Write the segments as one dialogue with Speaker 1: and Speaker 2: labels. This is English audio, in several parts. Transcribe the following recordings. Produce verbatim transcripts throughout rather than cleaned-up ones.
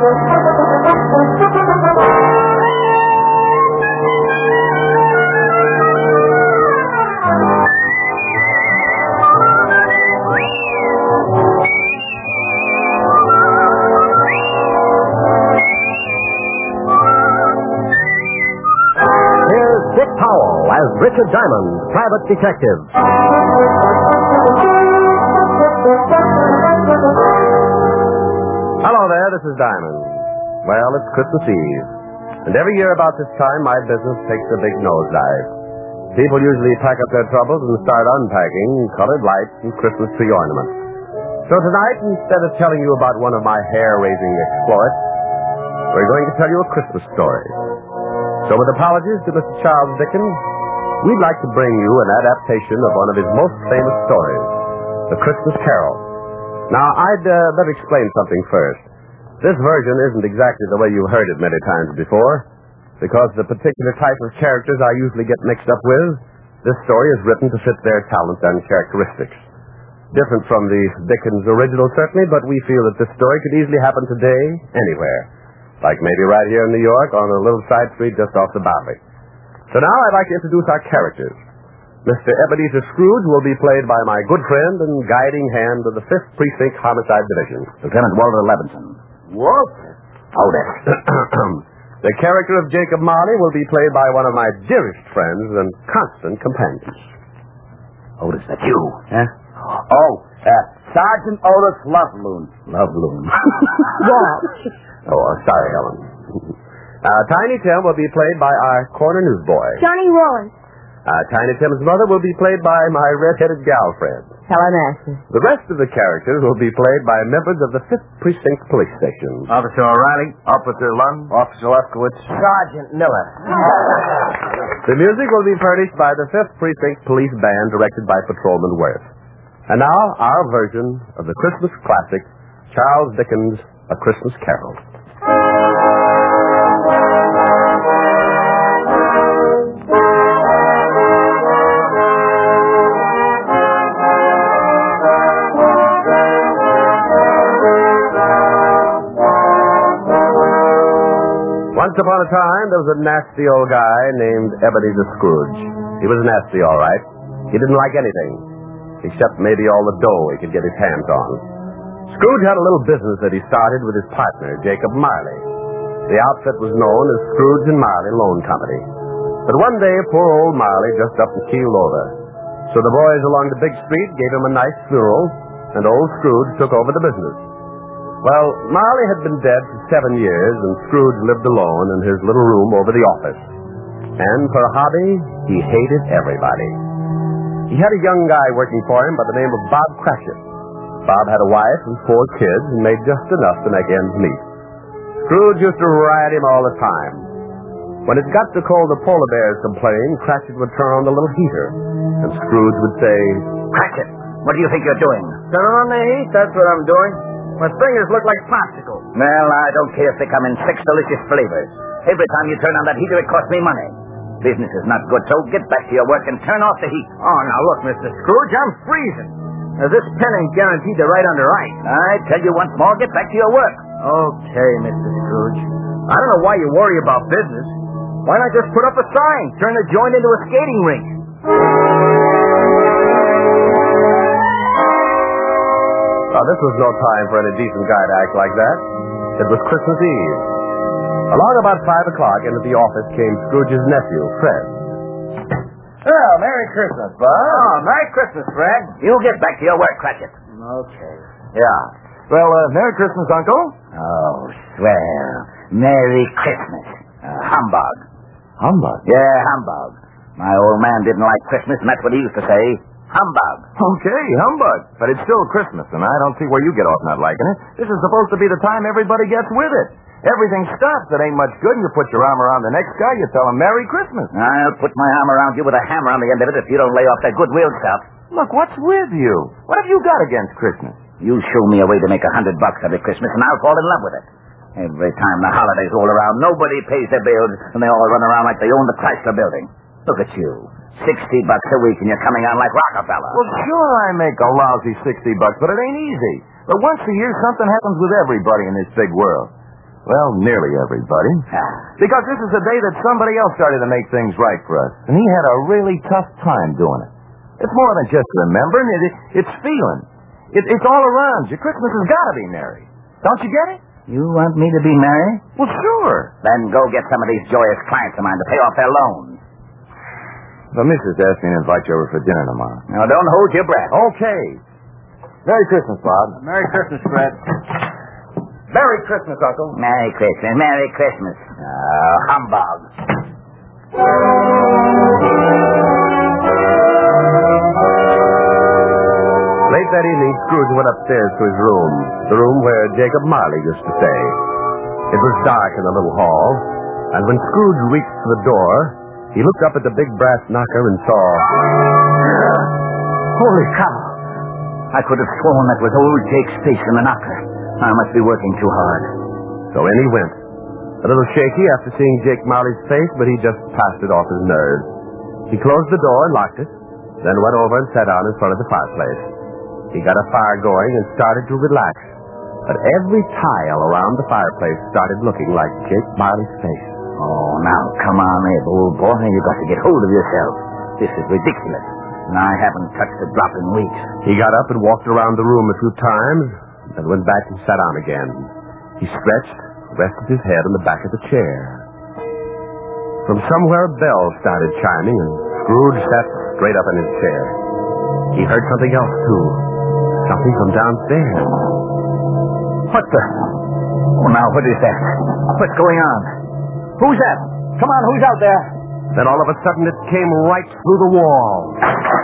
Speaker 1: Dick Powell as Richard Diamond, private detective.
Speaker 2: Hello there, this is Diamond. Well, it's Christmas Eve. And every year about this time, my business takes a big nosedive. People usually pack up their troubles and start unpacking colored lights and Christmas tree ornaments. So tonight, instead of telling you about one of my hair-raising exploits, we're going to tell you a Christmas story. So with apologies to Mister Charles Dickens, we'd like to bring you an adaptation of one of his most famous stories, The Christmas Carol. Now, I'd uh, better explain something first. This version isn't exactly the way you've heard it many times before, because the particular type of characters I usually get mixed up with, this story is written to fit their talent and characteristics. Different from the Dickens original, certainly, but we feel that this story could easily happen today, anywhere. Like maybe right here in New York on a little side street just off the Bowery. So now I'd like to introduce our characters. Mister Ebenezer Scrooge will be played by my good friend and guiding hand of the fifth Precinct Homicide Division,
Speaker 3: Lieutenant Walter Levinson.
Speaker 2: Walter?
Speaker 3: Otis.
Speaker 2: The character of Jacob Marley will be played by one of my dearest friends and constant companions.
Speaker 3: Otis, that's you.
Speaker 2: Huh?
Speaker 3: Oh, uh, Sergeant Otis Loveloon.
Speaker 2: Loveloon.
Speaker 1: Walt.
Speaker 2: Oh, sorry, Ellen. Uh, Tiny Tim will be played by our corner newsboy.
Speaker 4: Johnny Rollins.
Speaker 2: Uh, Tiny Tim's mother will be played by my red-headed gal friend.
Speaker 4: Helen Asher.
Speaker 2: The rest of the characters will be played by members of the fifth Precinct Police Station.
Speaker 3: Officer O'Reilly. Officer Lund. Officer Lefkowitz. Sergeant Miller.
Speaker 2: The music will be furnished by the fifth Precinct Police Band directed by Patrolman Worth. And now, our version of the Christmas classic, Charles Dickens' A Christmas Carol. Once upon a time, there was a nasty old guy named Ebenezer Scrooge. He was nasty, all right. He didn't like anything, except maybe all the dough he could get his hands on. Scrooge had a little business that he started with his partner, Jacob Marley. The outfit was known as Scrooge and Marley Loan Company. But one day, poor old Marley just up and keeled over. So the boys along the big street gave him a nice funeral, and old Scrooge took over the business. Well, Marley had been dead for seven years, and Scrooge lived alone in his little room over the office. And for a hobby, he hated everybody. He had a young guy working for him by the name of Bob Cratchit. Bob had a wife and four kids and made just enough to make ends meet. Scrooge used to ride him all the time. When it got so cold the polar bears complained, Cratchit would turn on the little heater, and Scrooge would say,
Speaker 3: Cratchit, what do you think you're doing?
Speaker 5: Turn on the heat, that's what I'm doing. My fingers look like popsicles.
Speaker 3: Well, I don't care if they come in six delicious flavors. Every time you turn on that heater, it costs me money. Business is not good, so get back to your work and turn off the heat.
Speaker 5: Oh, now look, Mister Scrooge, I'm freezing. Now, this pen ain't guaranteed to write under ice.
Speaker 3: I tell you once more, get back to your work.
Speaker 5: Okay, Mister Scrooge. I don't know why you worry about business. Why not just put up a sign, turn the joint into a skating rink?
Speaker 2: Now, this was no time for any decent guy to act like that. It was Christmas Eve. Along about five o'clock, into the office came Scrooge's nephew, Fred.
Speaker 5: Well, Merry Christmas, Bud.
Speaker 3: Oh, Merry Christmas, Fred. You get back to your work, Cratchit.
Speaker 5: Okay.
Speaker 3: Yeah.
Speaker 5: Well, uh, Merry Christmas, Uncle.
Speaker 3: Oh, swell. Merry Christmas. Uh, humbug.
Speaker 5: Humbug?
Speaker 3: Yeah, humbug. My old man didn't like Christmas, and that's what he used to say. Humbug.
Speaker 5: Okay, humbug. But it's still Christmas, and I don't see where you get off not liking it. This is supposed to be the time everybody gets with it. Everything stops. It ain't much good, and you put your arm around the next guy, you tell him Merry Christmas.
Speaker 3: I'll put my arm around you with a hammer on the end of it if you don't lay off that goodwill stuff.
Speaker 5: Look, what's with you? What have you got against Christmas?
Speaker 3: You show me a way to make a hundred bucks every Christmas, and I'll fall in love with it. Every time the holidays roll around, nobody pays their bills, and they all run around like they own the Chrysler building. Look at you. Sixty bucks a week, and you're coming on like Rockefeller.
Speaker 5: Well, sure I make a lousy sixty bucks, but it ain't easy. But once a year, something happens with everybody in this big world. Well, nearly everybody. Because this is the day that somebody else started to make things right for us. And he had a really tough time doing it. It's more than just remembering. It, it, it's feeling. It, it's all around you. Christmas has got to be merry. Don't you get it?
Speaker 3: You want me to be merry?
Speaker 5: Well, sure.
Speaker 3: Then go get some of these joyous clients of mine to pay off their loans.
Speaker 5: The missus asked me to invite you over for dinner tomorrow.
Speaker 3: Now, don't hold your breath.
Speaker 5: Okay. Merry Christmas, Bob.
Speaker 2: Merry Christmas, Fred.
Speaker 5: Merry Christmas, Uncle.
Speaker 3: Merry Christmas. Merry Christmas. Oh, humbug.
Speaker 2: Late that evening, Scrooge went upstairs to his room, the room where Jacob Marley used to stay. It was dark in the little hall, and when Scrooge reached for the door, he looked up at the big brass knocker and saw...
Speaker 3: Holy cow. I could have sworn that was old Jake's face in the knocker. I must be working too hard.
Speaker 2: So in he went, a little shaky after seeing Jake Marley's face, but he just passed it off his nerves. He closed the door and locked it, then went over and sat down in front of the fireplace. He got a fire going and started to relax, but every tile around the fireplace started looking like Jake Marley's face.
Speaker 3: Oh, now, come on, Abe, old boy. You've got to get hold of yourself. This is ridiculous, and I haven't touched a drop in weeks.
Speaker 2: He got up and walked around the room a few times, then went back and sat down again. He stretched, rested his head on the back of the chair. From somewhere a bell started chiming, and Scrooge sat straight up in his chair. He heard something else, too. Something from downstairs.
Speaker 3: What the... Oh, now, what is that? What's going on? Who's that? Come on, who's out there?
Speaker 2: Then all of a sudden it came right through the wall.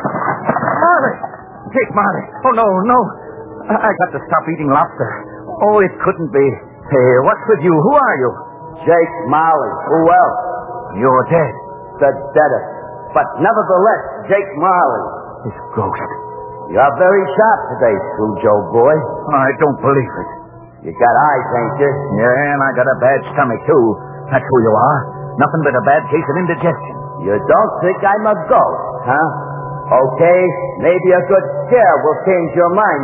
Speaker 3: Marley! Jake Marley! Oh, no, no. I, I got to stop eating lobster. Oh, it couldn't be. Hey, what's with you? Who are you?
Speaker 4: Jake Marley. Who else?
Speaker 3: You're dead.
Speaker 4: The deadest. But nevertheless, Jake Marley.
Speaker 3: His ghost.
Speaker 4: You're very sharp today, Scrooge, old boy.
Speaker 3: I don't believe it.
Speaker 4: You got eyes, ain't you?
Speaker 3: Yeah, and I got a bad stomach, too. That's who you are. Nothing but a bad case of indigestion.
Speaker 4: You don't think I'm a ghost, huh? Okay, maybe a good scare will change your mind.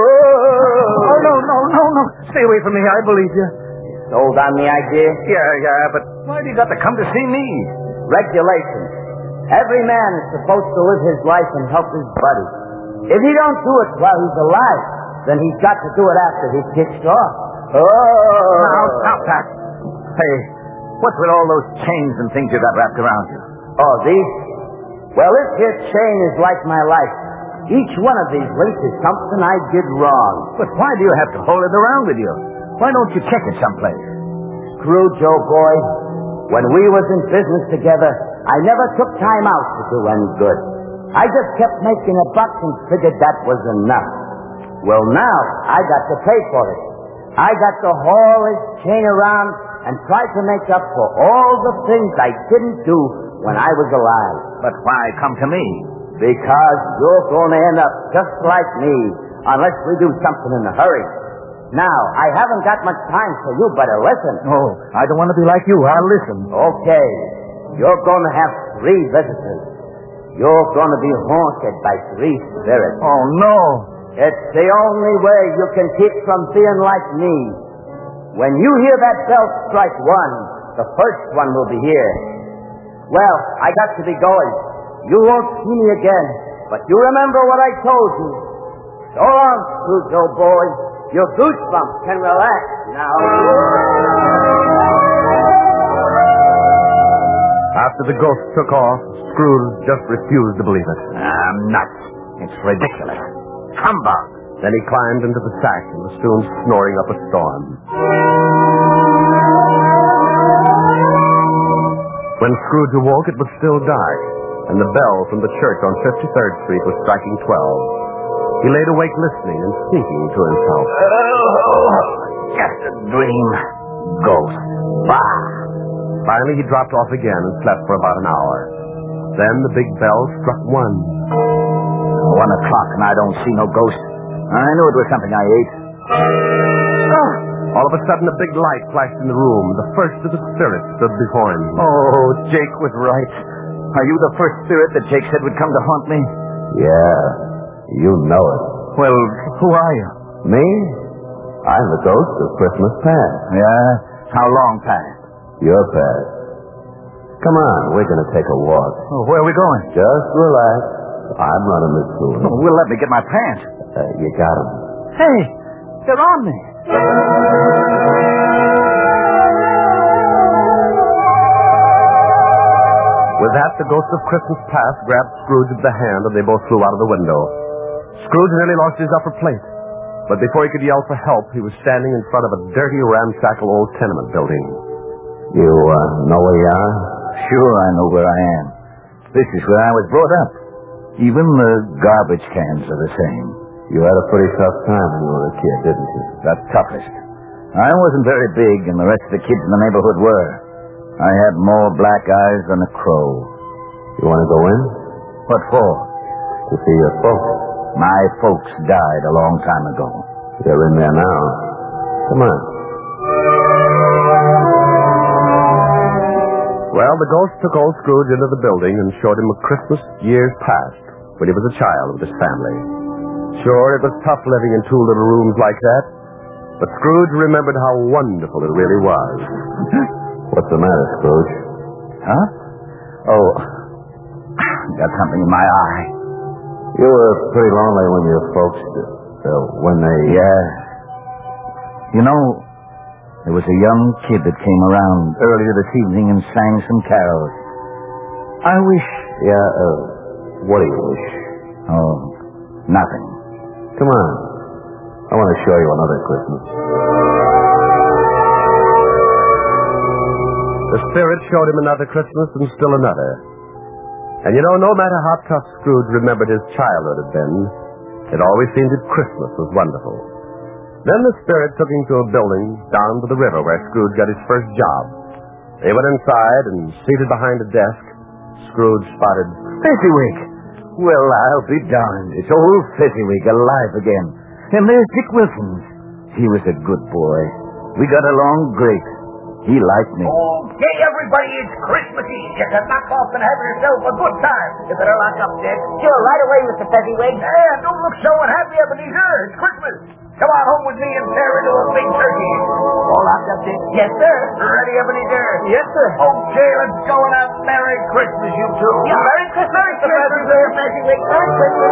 Speaker 3: Oh, no, no, no, no. Stay away from me. I believe you.
Speaker 4: Sold on the idea?
Speaker 3: Yeah, yeah, but why do you got to come to see me?
Speaker 4: Regulations. Every man is supposed to live his life and help his buddy. If he don't do it while he's alive, then he's got to do it after he's kicked off. Oh!
Speaker 3: Now, stop that. Hey, what's with all those chains and things you got wrapped around you?
Speaker 4: Oh, these? Well, this here chain is like my life. Each one of these links is something I did wrong.
Speaker 3: But why do you have to hold it around with you? Why don't you check it someplace?
Speaker 4: Scrooge, old boy, when we was in business together, I never took time out to do any good. I just kept making a buck and figured that was enough. Well, now I got to pay for it. I got to haul this chain around and try to make up for all the things I didn't do when I was alive.
Speaker 3: But why come to me?
Speaker 4: Because you're going to end up just like me unless we do something in a hurry. Now, I haven't got much time, so you better listen.
Speaker 3: Oh, I don't want to be like you. I'll listen.
Speaker 4: Okay. You're going to have three visitors. You're going to be haunted by three spirits.
Speaker 3: Oh, no.
Speaker 4: It's the only way you can keep from being like me. When you hear that bell strike one, the first one will be here. Well, I got to be going. You won't see me again, but you remember what I told you. So long, Scrooge, old boy. Your goosebumps can relax now.
Speaker 2: After the ghost took off, Scrooge just refused to believe it.
Speaker 3: I'm nuts. It's ridiculous. Humbug.
Speaker 2: Then he climbed into the sack and was soon snoring up a storm. When Scrooge awoke, it was still dark, and the bell from the church on fifty-third Street was striking twelve. He laid awake listening and thinking to himself.
Speaker 3: Oh, just a dream. Ghost. Bah.
Speaker 2: Finally, he dropped off again and slept for about an hour. Then the big bell struck one.
Speaker 3: One o'clock, and I don't see no ghost. I knew it was something I ate.
Speaker 2: Oh. All of a sudden, a big light flashed in the room. The first of the spirits stood before him.
Speaker 3: Oh, Jake was right. Are you the first spirit that Jake said would come to haunt me?
Speaker 2: Yeah, you know it.
Speaker 3: Well, who are you?
Speaker 2: Me? I'm the ghost of Christmas past.
Speaker 3: Yeah? How long past?
Speaker 2: You're past. Come on, we're going to take a walk.
Speaker 3: Oh, where are we going?
Speaker 2: Just relax. I'm running this school.
Speaker 3: Oh, well, let me get my pants.
Speaker 2: Uh, you got them.
Speaker 3: Hey, they're on me.
Speaker 2: With that, the ghost of Christmas past grabbed Scrooge by the hand, and they both flew out of the window. Scrooge nearly lost his upper plate. But before he could yell for help, he was standing in front of a dirty, ramshackle old tenement building. You uh, know where you are?
Speaker 3: Sure, I know where I am. This is where I was brought up. Even the garbage cans are the same.
Speaker 2: You had a pretty tough time when you were a kid, didn't you?
Speaker 3: The toughest. I wasn't very big, and the rest of the kids in the neighborhood were. I had more black eyes than a crow.
Speaker 2: You want to go in?
Speaker 3: What for?
Speaker 2: To see your folks.
Speaker 3: My folks died a long time ago.
Speaker 2: They're in there now. Come on. Well, the ghost took old Scrooge into the building and showed him a Christmas years past, when he was a child with his family. Sure, it was tough living in two little rooms like that, but Scrooge remembered how wonderful it really was. What's the matter, Scrooge?
Speaker 3: Huh? Oh, got something in my eye.
Speaker 2: You were pretty lonely when your folks, uh, when they...
Speaker 3: Yeah. You know, there was a young kid that came around earlier this evening and sang some carols. I wish...
Speaker 2: Yeah, uh, what do you wish?
Speaker 3: Oh, nothing.
Speaker 2: Come on. I want to show you another Christmas. The spirit showed him another Christmas and still another. And you know, no matter how tough Scrooge remembered his childhood had been, it always seemed that Christmas was wonderful. Then the spirit took him to a building down to the river where Scrooge got his first job. They went inside, and seated behind a desk, Scrooge spotted
Speaker 3: Fezziwig! Well, I'll be darned. It's old Fezziwig alive again. And there's Dick Wilkins. He was a good boy. We got along great. He liked me.
Speaker 6: Okay, everybody, it's Christmas Eve. You can knock off and have yourself a good time. You better lock up, Dick.
Speaker 7: Sure, right away, Mister Fezziwig.
Speaker 6: Yeah, don't look so unhappy, Ebenezer. It's Christmas. Come on home with me and tear into a big turkey. All locked up, Dick?
Speaker 7: Yes, sir.
Speaker 6: Ready, Ebenezer?
Speaker 7: Yes, sir.
Speaker 6: Okay, let's go and have Merry Christmas, you two.
Speaker 7: Yeah, Merry Christmas.
Speaker 6: Merry Christmas,
Speaker 7: Mister Fezziwig. Merry Christmas.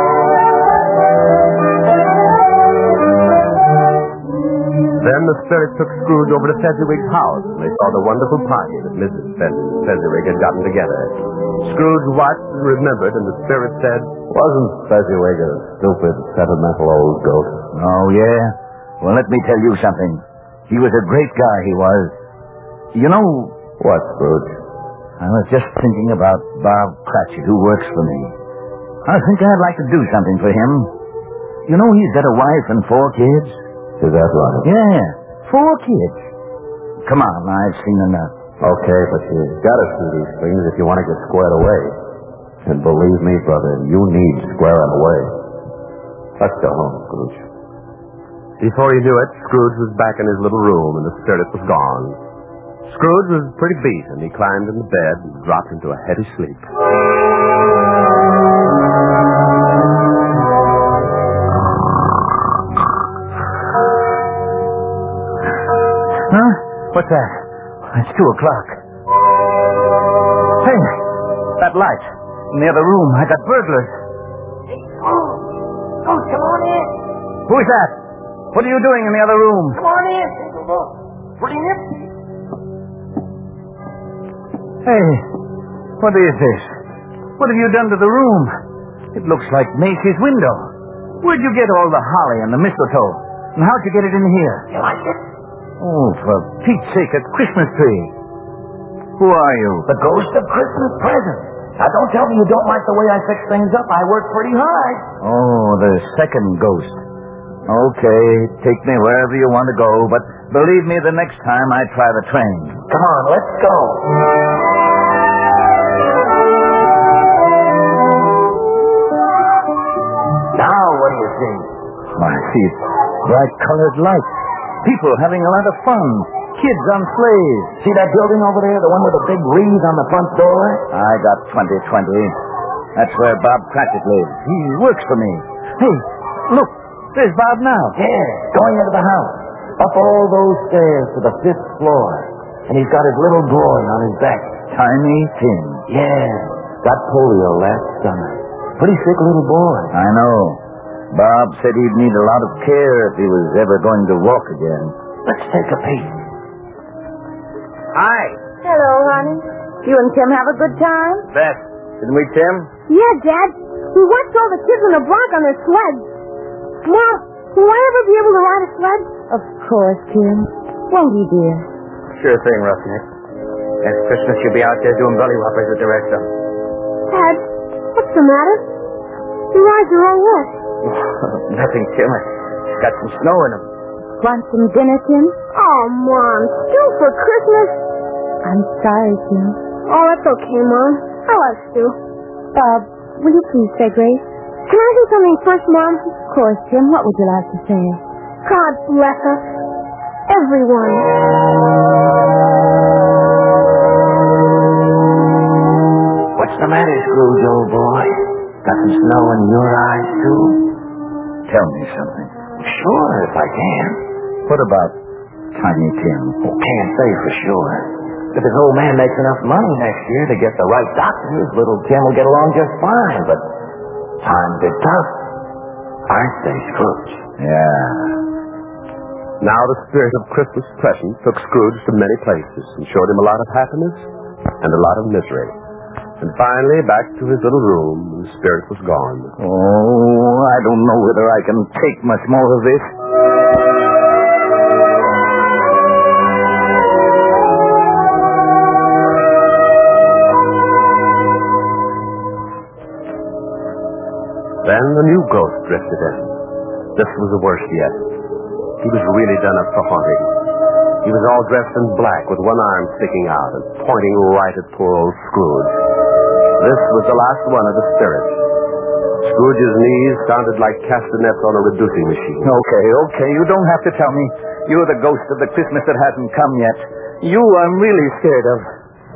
Speaker 2: Then the spirit took Scrooge over to Fezziwig's house, and they saw the wonderful party that Missus Fez- Fezziwig had gotten together. Scrooge watched and remembered, and the spirit said, "Wasn't Fezziwig a stupid, sentimental old ghost?"
Speaker 3: Oh, yeah? Well, let me tell you something. He was a great guy, he was. You know...
Speaker 2: What, Scrooge?
Speaker 3: I was just thinking about Bob Cratchit, who works for me. I think I'd like to do something for him. You know, he's got a wife and four kids.
Speaker 2: Is that right?
Speaker 3: Yeah, four kids. Come on, I've seen enough.
Speaker 2: Okay, but you've got to see these things if you want to get squared away. And believe me, brother, you need squaring away. Let's go home, Scrooge. Before he knew it, Scrooge was back in his little room, and the spirit was gone. Scrooge was pretty beat, and he climbed into bed and dropped into a heavy sleep.
Speaker 3: Huh? What's that? It's two o'clock. Hey, that light in the other room. I got burglars.
Speaker 7: Hey, oh, oh, come on in.
Speaker 3: Who's that? What are you doing in the other room?
Speaker 7: Come on in. Bring it.
Speaker 3: Hey, what is this? What have you done to the room? It looks like Macy's window. Where'd you get all the holly and the mistletoe? And how'd you get it in here?
Speaker 7: You like it?
Speaker 3: Oh, for Pete's sake, a Christmas tree. Who are you?
Speaker 6: The ghost of Christmas present. Now, don't tell me you don't like the way I fix things up. I work pretty hard.
Speaker 3: Oh, the second ghost. Okay, take me wherever you want to go, but believe me, the next time I try the train.
Speaker 6: Come on, let's go. Now, what do you see?
Speaker 3: I see bright-colored lights. People having a lot of fun. Kids on sleighs.
Speaker 6: See that building over there, the one with the big wreath on the front door?
Speaker 3: I got twenty twenty. That's where Bob Cratchit lives. He works for me. Hey, look, there's Bob now.
Speaker 6: Yeah, going into the house. Up all those stairs to the fifth floor.
Speaker 4: And he's got his little boy on his back.
Speaker 3: Tiny Tim.
Speaker 4: Yeah, got polio last summer. Pretty sick little boy.
Speaker 3: I know. Bob said he'd need a lot of care if he was ever going to walk again.
Speaker 4: Let's take a peek.
Speaker 6: Hi.
Speaker 8: Hello, honey. You and Tim have a good time?
Speaker 6: Beth, didn't we, Tim?
Speaker 8: Yeah, Dad. We watched all the kids in the block on their sleds. Mom, will I ever be able to ride a sled? Of course, Tim. Won't you, dear?
Speaker 6: Sure thing, Roughneck. Next Christmas you'll be out there doing belly whoppers with the rest of them.
Speaker 8: Dad, what's the matter? Your eyes are all wet.
Speaker 6: Nothing, Tim. It's got some snow in them.
Speaker 8: Want some dinner, Tim? Oh, Mom, still for Christmas? I'm sorry, Tim. Oh, that's okay, Mom. I love Stu. Bob, will you please say grace? Can I do something first, Mom? Of course, Tim. What would you like to say? God bless us. Everyone.
Speaker 4: What's the matter, Scrooge, old boy? Got some snow in your eyes, too?
Speaker 3: Tell me something.
Speaker 4: Sure, if I can.
Speaker 3: What about Tiny Tim?
Speaker 4: Oh, can't say for sure. If his old man makes enough money next year to get the right doctors, little Tim will get along just fine, but times are tough. Aren't they, Scrooge?
Speaker 3: Yeah.
Speaker 2: Now the spirit of Christmas present took Scrooge to many places and showed him a lot of happiness and a lot of misery. And finally, back to his little room, the spirit was gone.
Speaker 3: Oh, I don't know whether I can take much more of this.
Speaker 2: Then the new ghost drifted in. This was the worst yet. He was really done up for haunting. He was all dressed in black with one arm sticking out and pointing right at poor old Scrooge. This was the last one of the spirits. Scrooge's knees sounded like castanets on a reducing machine.
Speaker 3: Okay, okay, you don't have to tell me. You're the ghost of the Christmas that hasn't come yet. You I'm really scared of.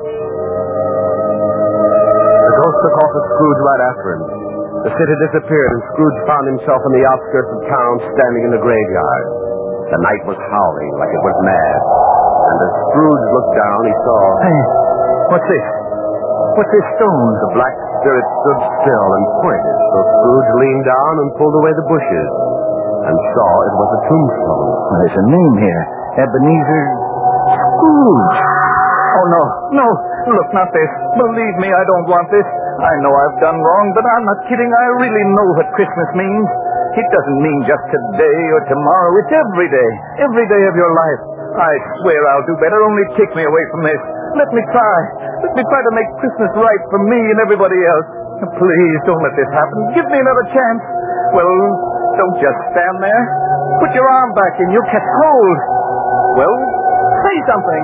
Speaker 2: The ghost took off with Scrooge right after him. The city disappeared, and Scrooge found himself on the outskirts of town standing in the graveyard. The night was howling like it was mad. And as Scrooge looked down, he saw...
Speaker 3: Hey, what's this? What's this stone?
Speaker 2: The black spirit stood still and pointed, so Scrooge leaned down and pulled away the bushes and saw it was a tombstone.
Speaker 3: Well, there's a name here. Ebenezer Scrooge. Oh, no, no. Look, not this. Believe me, I don't want this. I know I've done wrong, but I'm not kidding. I really know what Christmas means. It doesn't mean just today or tomorrow. It's every day. Every day of your life. I swear I'll do better. Only take me away from this. Let me try. Let me try to make Christmas right for me and everybody else. Please, don't let this happen. Give me another chance. Well, don't just stand there. Put your arm back and you'll catch hold. Well, say something.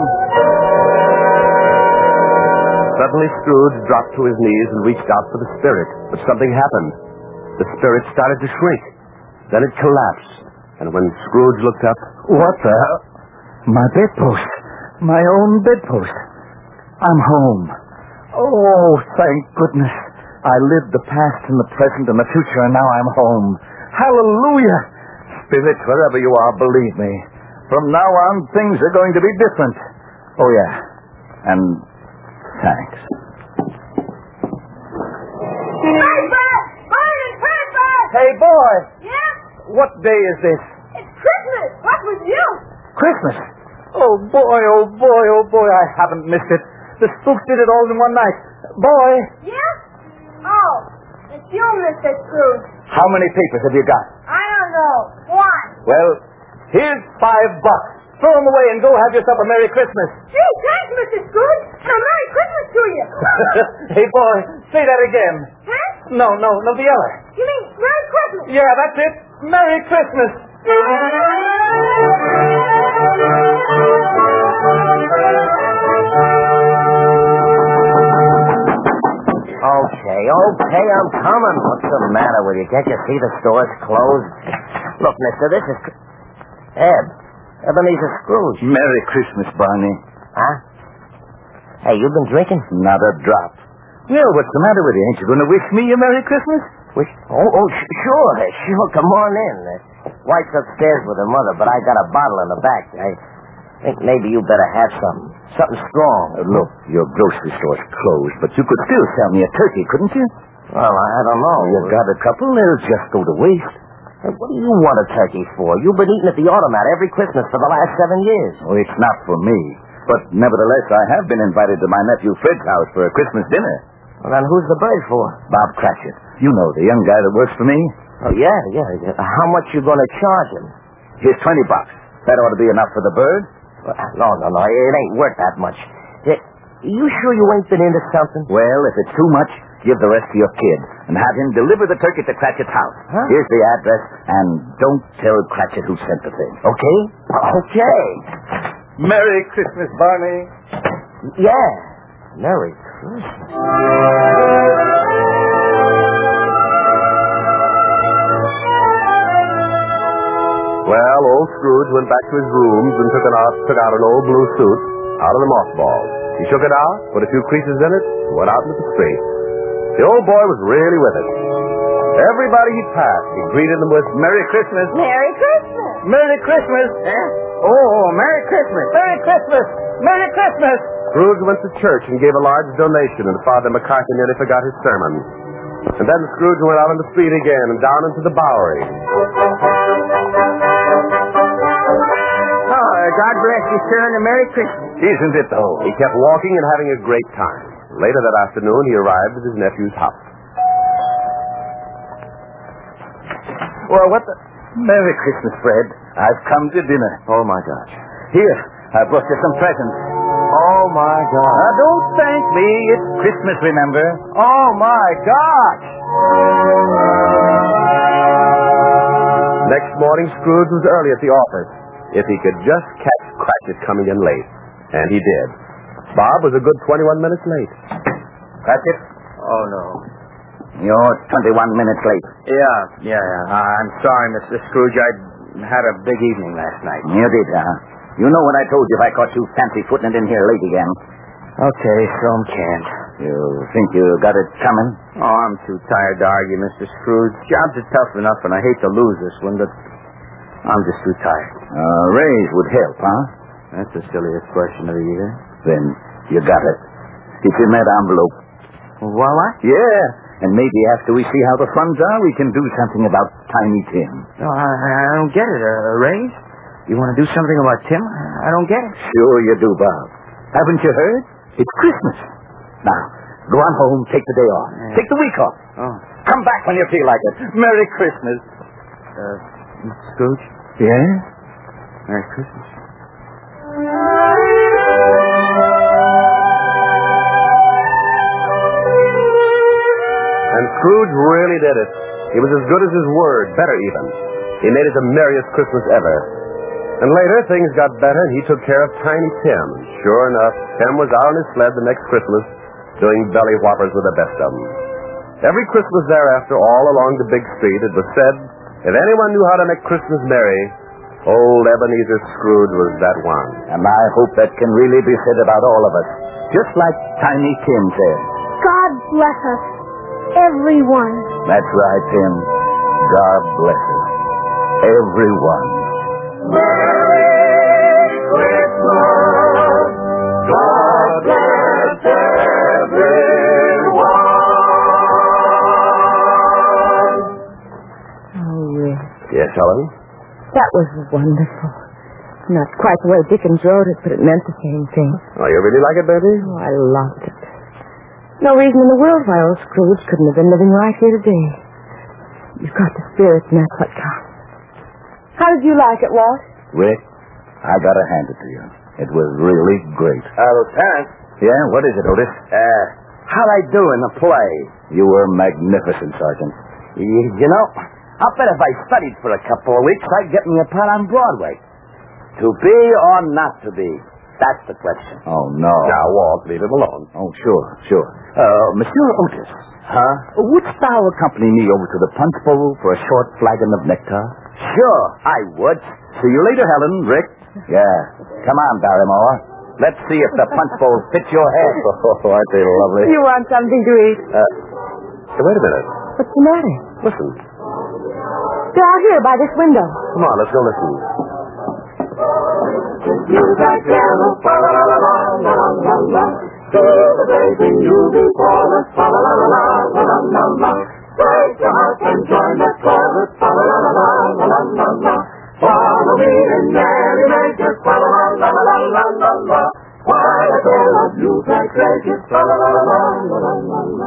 Speaker 2: Suddenly Scrooge dropped to his knees and reached out for the spirit. But something happened. The spirit started to shrink. Then it collapsed. And when Scrooge looked up...
Speaker 3: What the... My bedpost. My own bedpost. I'm home. Oh, thank goodness. I lived the past and the present and the future, and now I'm home. Hallelujah! Spirit, wherever you are, believe me. From now on, things are going to be different. Oh, yeah. And thanks.
Speaker 8: Christmas! Merry Christmas!
Speaker 3: Hey, boy!
Speaker 8: Yeah?
Speaker 3: What day is this?
Speaker 8: It's Christmas! What with you?
Speaker 3: Christmas. Oh, boy, oh, boy, oh, boy, I haven't missed it. The spooks did it all in one night. Boy!
Speaker 8: Yeah? Oh, it's you, Mister Scrooge.
Speaker 3: How many papers have you got?
Speaker 8: I don't know. One.
Speaker 3: Well, here's five bucks. Throw them away and go have yourself a Merry Christmas.
Speaker 8: Gee, thanks, Mister Scrooge. And a Merry Christmas to you.
Speaker 3: Hey, boy, say that again.
Speaker 8: Huh?
Speaker 3: No, no, no, the other.
Speaker 8: You mean Merry Christmas?
Speaker 3: Yeah, that's it. Merry Christmas.
Speaker 4: Okay, okay, I'm coming. What's the matter with you? Can't you see the store's closed? Look, mister, this is... Ed. Ebenezer Scrooge.
Speaker 3: Merry Christmas, Barney.
Speaker 4: Huh? Hey, you been drinking?
Speaker 3: Not a drop. Well, what's the matter with you? Ain't you going to wish me a Merry Christmas?
Speaker 4: Wish? Oh, oh, sh- sure, sure. Come on in. Uh, Wife's upstairs with her mother, but I got a bottle in the back. I think maybe you better have something. Something strong.
Speaker 3: Uh, look, your grocery store's closed, but you could still sell me a turkey, couldn't you?
Speaker 4: Well, I don't know.
Speaker 3: You got a couple, they'll just go to waste.
Speaker 4: Hey, what do you want a turkey for? You've been eating at the automat every Christmas for the last seven years.
Speaker 3: Oh, it's not for me. But nevertheless, I have been invited to my nephew Fred's house for a Christmas dinner.
Speaker 4: Well, then who's the bird for?
Speaker 3: Bob Cratchit. You know, the young guy that works for me.
Speaker 4: Oh, yeah, yeah, yeah. How much you going to charge him?
Speaker 3: Here's twenty bucks. That ought to be enough for the bird.
Speaker 4: Well, no, no, no. It ain't worth that much. Yeah, you sure you ain't been into something?
Speaker 3: Well, if it's too much, give the rest to your kid and have him deliver the turkey to Cratchit's house.
Speaker 4: Huh?
Speaker 3: Here's the address, and don't tell Cratchit who sent the thing.
Speaker 4: Okay? Okay.
Speaker 3: Merry Christmas, Barney.
Speaker 4: Yeah. Merry Christmas.
Speaker 2: Well, old Scrooge went back to his rooms and took, an out, took out an old blue suit out of the mothballs. He shook it out, put a few creases in it, and went out into the street. The old boy was really with it. Everybody he passed, he greeted them with Merry Christmas.
Speaker 8: Merry Christmas.
Speaker 6: Merry Christmas.
Speaker 4: Eh?
Speaker 6: Oh, Merry Christmas. Merry Christmas. Merry Christmas.
Speaker 2: Scrooge went to church and gave a large donation, and Father McCarthy nearly forgot his sermon. And then Scrooge went out on the street again and down into the Bowery.
Speaker 6: Oh, God bless you, sir, and a Merry Christmas.
Speaker 2: Isn't it, though? He kept walking and having a great time. Later that afternoon, he arrived at his nephew's house.
Speaker 3: Well, what the... Merry Christmas, Fred. I've come to dinner.
Speaker 2: Oh, my gosh.
Speaker 3: Here, I brought you some presents.
Speaker 2: Oh, my gosh.
Speaker 3: Now, don't thank me. It's Christmas, remember?
Speaker 2: Oh, my gosh. Next morning, Scrooge was early at the office. If he could just catch Cratchit coming in late. And he did. Bob was a good twenty-one minutes late.
Speaker 3: Cratchit?
Speaker 6: Oh, no.
Speaker 3: You're twenty-one minutes late.
Speaker 6: Yeah, yeah, yeah. Uh, I'm sorry, Mister Scrooge. I had a big evening last night.
Speaker 3: You did, huh? You know what I told you if I caught you fancy footing it in here late again.
Speaker 6: Okay, some can't.
Speaker 3: You think you got it coming?
Speaker 6: Oh, I'm too tired to argue, Mister Scrooge. Jobs are tough enough, and I hate to lose this one, but I'm just too tired.
Speaker 3: A raise would help, huh?
Speaker 6: That's the silliest question of the year.
Speaker 3: Then you got it. It's in that envelope.
Speaker 6: Voila?
Speaker 3: Yeah. And maybe after we see how the funds are, we can do something about Tiny Tim.
Speaker 6: No, I, I don't get it. A, a raise? You want to do something about Tim? I don't get it.
Speaker 3: Sure you do, Bob. Haven't you heard? It's Christmas. Now, go on home, take the day off.
Speaker 6: Yeah.
Speaker 3: Take the week off.
Speaker 6: Oh.
Speaker 3: Come back when you feel like it. Merry Christmas.
Speaker 6: Uh, Mister Scrooge?
Speaker 3: Yeah?
Speaker 6: Merry Christmas.
Speaker 2: And Scrooge really did it. He was as good as his word, better even. He made it the merriest Christmas ever. And later, things got better, and he took care of Tiny Tim. Sure enough, Tim was out on his sled the next Christmas, doing belly whoppers with the best of them. Every Christmas thereafter, all along the big street, it was said, if anyone knew how to make Christmas merry, old Ebenezer Scrooge was that one.
Speaker 3: And I hope that can really be said about all of us. Just like Tiny Tim said.
Speaker 8: God bless us. Everyone.
Speaker 3: That's right, Tim. God bless us. Everyone.
Speaker 9: Merry Christmas. God bless everyone.
Speaker 8: Oh, Rick.
Speaker 2: Yes, Helen?
Speaker 8: That was wonderful. Not quite the way Dickens wrote it, but it meant the same thing.
Speaker 2: Oh, you really like it, baby?
Speaker 8: Oh, I loved it. No reason in the world why old Scrooge couldn't have been living right here today. You've got the spirit, and that's what counts. How did you like it, Walt?
Speaker 3: Rick, I gotta hand it to you. It was really great.
Speaker 4: Uh, Lieutenant.
Speaker 3: Yeah, what is it, Otis?
Speaker 4: Uh, how'd I do in the play?
Speaker 3: You were magnificent, Sergeant.
Speaker 4: You, you know, I'll bet if I studied for a couple of weeks, I'd get me a part on Broadway. To be or not to be? That's the question.
Speaker 3: Oh, no.
Speaker 2: Now, Walt, leave him alone.
Speaker 3: Oh, sure, sure. Uh, Monsieur Otis.
Speaker 4: Huh?
Speaker 3: Wouldst thou accompany me over to the punch bowl for a short flagon of nectar?
Speaker 4: Sure, I would.
Speaker 3: See you later, Helen. Rick? Yeah. Come on, Barrymore. Let's see if the punch bowl fits your head.
Speaker 2: Oh, aren't they lovely?
Speaker 8: You want something to eat?
Speaker 2: Uh, hey, wait a minute.
Speaker 8: What's the matter?
Speaker 2: Listen.
Speaker 8: They're out here by this window.
Speaker 2: Come on, let's go listen.
Speaker 9: You that carol, fa la la la la, to the blazing new chorus. Fa la la la la la la la. Break your heart and join the chorus. Fa la la la la la la la. Follow me in merry makers. Fa la la la la la la la. While a tale of new take rages. Fa la la la la la la la.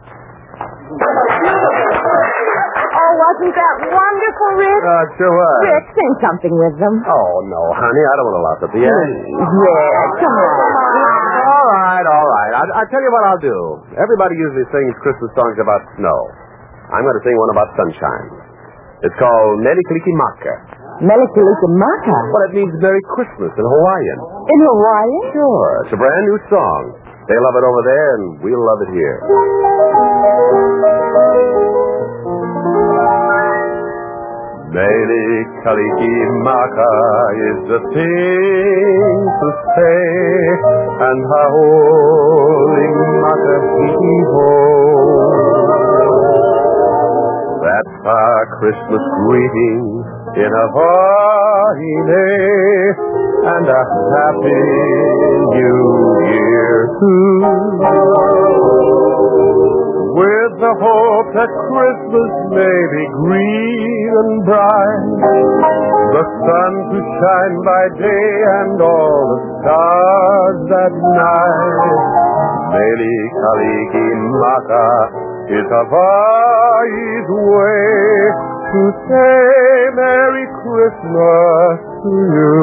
Speaker 8: Oh, wasn't that wonderful, Rick?
Speaker 2: Uh, sure was.
Speaker 8: Rick, sing something with them.
Speaker 2: Oh, no, honey, I don't want to laugh at the end.
Speaker 8: Rick, come on.
Speaker 2: All right, all right. I, I tell you what I'll do. Everybody usually sings Christmas songs about snow. I'm going to sing one about sunshine. It's called Mele Kalikimaka.
Speaker 8: Mele Kalikimaka?
Speaker 2: Well, it means Merry Christmas in Hawaiian.
Speaker 8: In Hawaiian?
Speaker 2: Sure. It's a brand new song. They love it over there, and we'll love it here. Mele Kalikimaka is the thing to say, and Haoli Maka Hiho. That's our Christmas greeting in Hawaii, and a happy New Year too. With the hope that Christmas may be green and bright, the sun to shine by day and all the stars at night. Mele Kalikimaka is Hawaii's way to say Merry Christmas to you.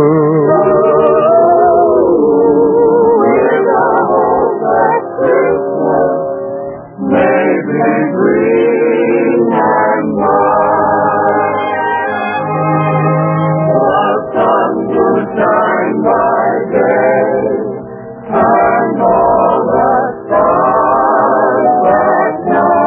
Speaker 2: With the hope that Christmas may be green and bright, the sun to shine by day, and all the stars at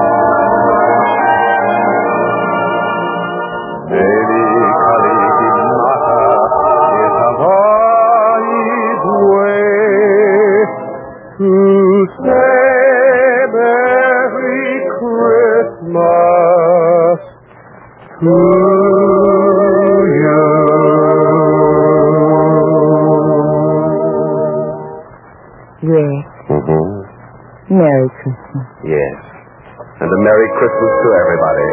Speaker 2: night. Mele Kalikimaka is Hawaii's way to say Merry Christmas to you.
Speaker 8: Rick,
Speaker 2: Mm-hmm.
Speaker 8: Merry Christmas.
Speaker 2: Yes. And a Merry Christmas to everybody.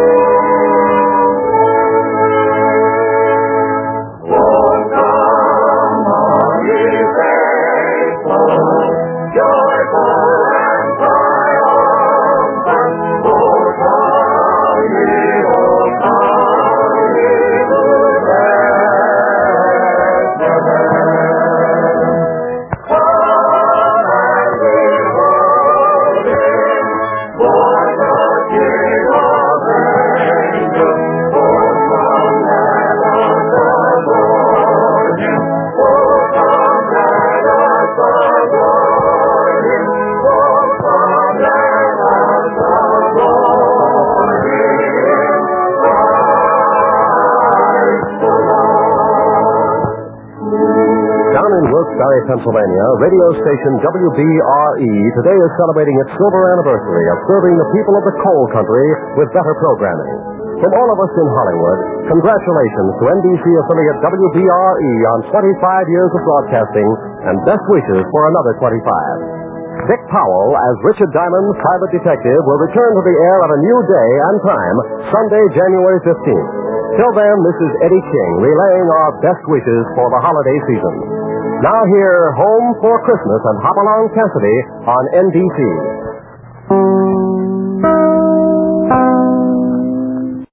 Speaker 2: Pennsylvania, radio station W B R E today is celebrating its silver anniversary of serving the people of the coal country with better programming. From all of us in Hollywood, congratulations to N B C affiliate W B R E on twenty-five years of broadcasting and best wishes for another twenty-five. Dick Powell as Richard Diamond, private detective, will return to the air at a new day and time, Sunday, January fifteenth. Till then, this is Eddie King relaying our best wishes for the holiday season. Now hear Home for Christmas and Hopalong Cassidy on N B C.